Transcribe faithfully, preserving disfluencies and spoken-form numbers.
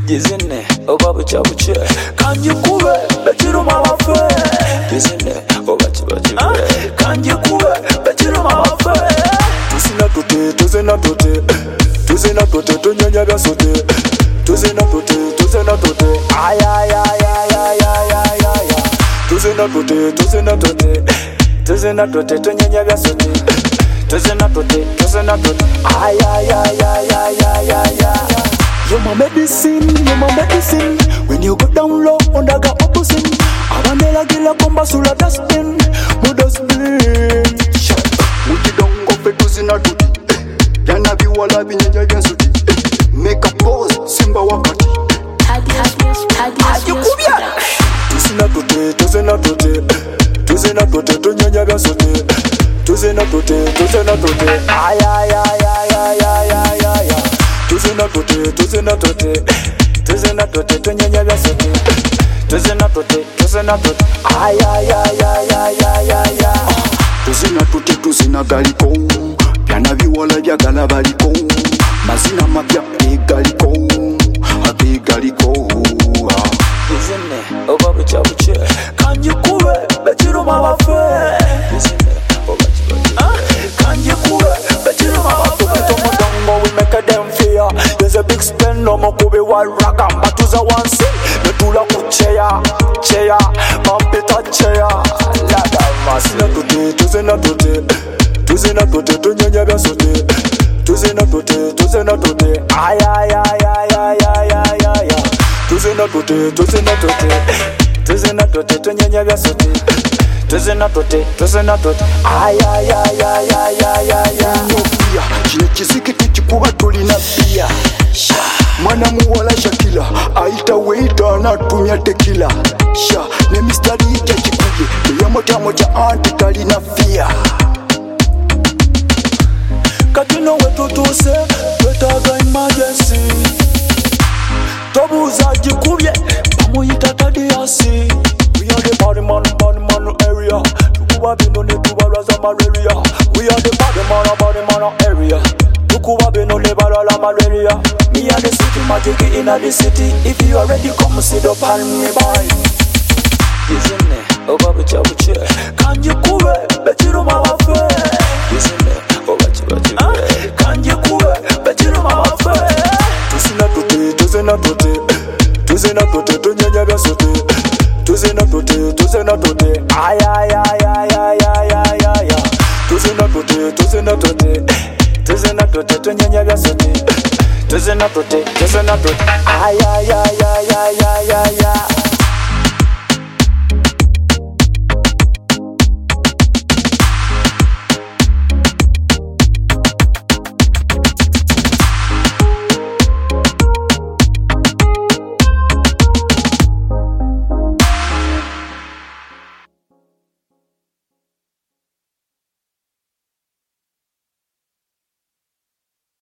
Dizine, oba bucha bucha. Kanji kube, betiro mawafe. Dizine, oba chiba chiba. Kanji kube, betiro mawafe. Tuzina tote, tuzina tote. Tuzina tote, tunyanya bya sote. Tuzina tote, tuzina tote. Ay ay ay ay ay ay ay ay. Tuzina tote, tuzina tote. Tuzina tote, tunyanya bya sote. Tuzina tote, tuzina tote. Ay ay ay ay ay ay ay ay. You're my medicine, you're my medicine. When you go down low, under the opposite. Abandela gila komba sula dustbin. Mu dustbin. Muti dongo fe tuzina tuti. Yana biwala binyanya byansuti. Make a pose, simba wakati. Ajikubya. Tuzina tote, tuzina tote. Tuzina tote, tunyanya byansuti. Tuzina tote, tuzina tote. Ay ay ay ay ay ay ay ay. Tuzina tote, tuzina tote. Tuzina tote, tunyanya bya sote. Tuzina tote, tuzina tote. Ay ay ay ay ay ay ay ay. Tuzina tote, tuzina galiko. Byana biwala byagala baliko. Mazina mapya egaliko. Abigaliko. Tuzine, oba bucha bucha. Kanji kube, betiro mawafe. Tuzine, oba chiba chiba. Kanji kube, betiro mawafe. We make a damn fear. There's a big spend no more kube wal ragam. But to the one sin, the tula kucheya, cheya, mampita cheya. Lada masina tote, tuzina tote, tuzina tote, tunyanya bya sote, tuzina tote, tuzina tote. Ay ay ay ay ay ay ay ay. Tuzina tote, tuzina tote, tuzina tote, tunyanya bya sote. Tuzina tote, tuzina tote. Ay ay ay ay ay ay ay ay. Kine kiziki tukikuba tulina bia. Mwana muwala Shakila aita waiter na tumya tequila. Sha ne mistari ya chikuye. Ya moja moja anti talina fia. Katino wetu tuse, twetaga emergency. Tobuza jikubye, pamuyita tadiasi. We are the body man, body man area. Tukuba bino ne tubaraza malaria. We are the body man, body man area. Tukuba bino ne barala malaria. Me and the city magic in the city. If you are ready, come sit up and me by. Isn't it? Oba bucha bucha. Kanji kube, betiro mawafe. Isn't it? Oba chiba chiba. Kanji kube, betiro mawafe. Tuzina tote, tuzina tote. Tuzina tote, tunyanya bya sote. Tuzina tote, tuzina tote. Ay ay ay ay ay ay ay ay. Tuzina tote, tuzina tote. Tuzina tote, tunyanya bya sote. Tuzina tote, tuzina tote. Ay ay ay.